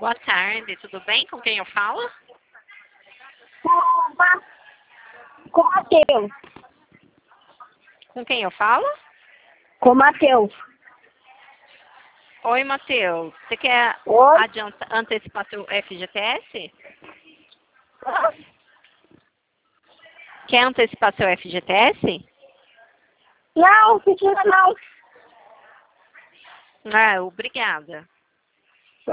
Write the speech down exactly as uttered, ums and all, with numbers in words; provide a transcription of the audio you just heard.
Boa tarde, tudo bem? Com quem eu falo? Com, Ma- com o Matheus. Com quem eu falo? Com o Matheus. Oi, Matheus. Você quer Oi? adianta, antecipar seu F G T S? Quer antecipar seu F G T S? Não, precisa não. Ah, obrigada.